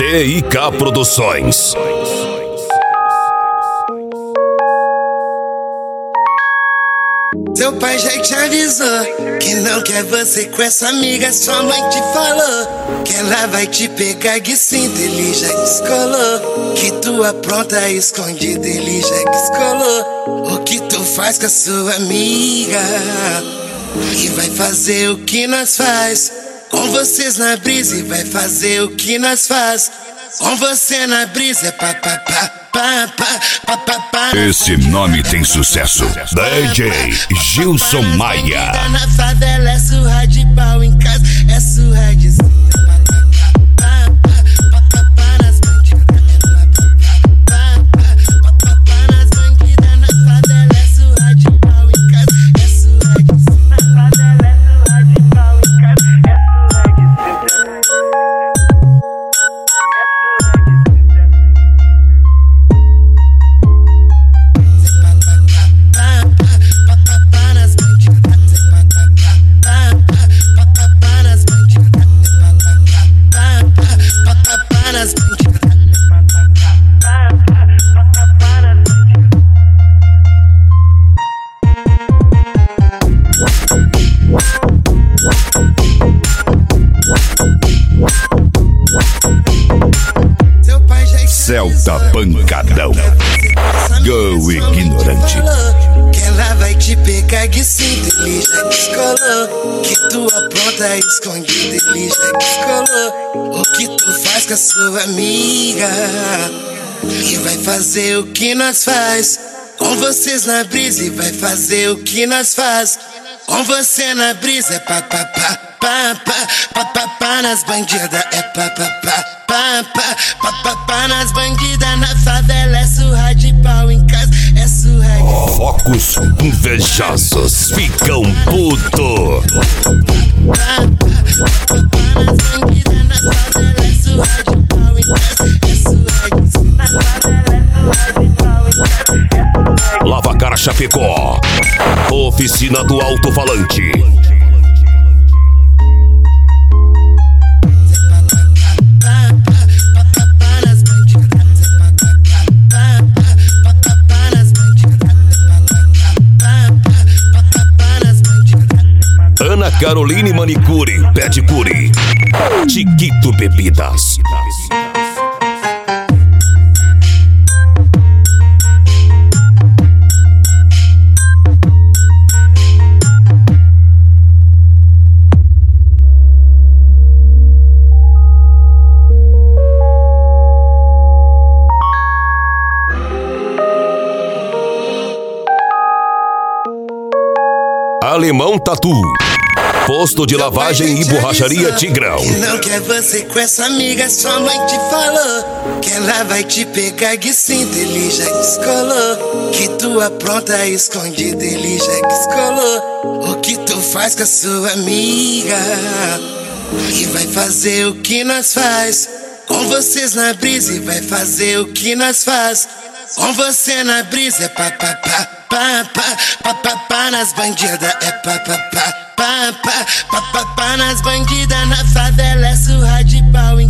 TIK Produções. Seu pai já te avisou que não quer você com essa amiga. Sua mãe te falou que ela vai te pegar de cinto. Ele já descolou que tu apronta escondida. Ele já descolou o que tu faz com a sua amiga. E vai fazer o que nós faz com vocês na brisa. E vai fazer o que nós faz com você na brisa. É pá, pá, pá. Esse nome tem sucesso. DJ Gilson Maia. Na favela é surra de pau, em casa é surra de Celta Pancadão. Go ignorante. Que ela vai te pegar de cinto. Ele já descolou que tu apronta escondida. Ele já descolou o que tu faz com a sua amiga. E vai fazer o que nós faz com vocês na brisa. E vai fazer o que nós faz com você na brisa. É pá, pá, pá, pá, pá, pá, pá, pá nas bandidas. É pá, pá, pá, pá, pá, pá, pá, pá nas bandidas. Na favela é surra de pau, em casa é surra de... Focos invejosos ficam puto. Pá, pá, pá, pá nas bandidas. Na favela é surra de pau, em casa é surra de... Na favela é surra de pau, em casa é surra de... Lava Cara Chapecó. Oficina do Alto-Falante. Ana Caroline Manicure, Pedicure. Chiquito Bebidas. Alemão Tatu. Posto de lavagem e borracharia Tigrão. Não quer você com essa amiga. Sua mãe te falou que ela vai te pegar de cinto. Ele já descolou que tu apronta escondida. Ele já descolou o que tu faz com a sua amiga. E vai fazer o que nós faz com vocês na brisa. E vai fazer o que nós faz com você na brisa. É pá, pá, pá, pá, pá, pá, pá, pá nas bandidas. É pá, pá, pá, pá, pá, pá, pá, pá nas bandidas. Na favela é surra de pau, em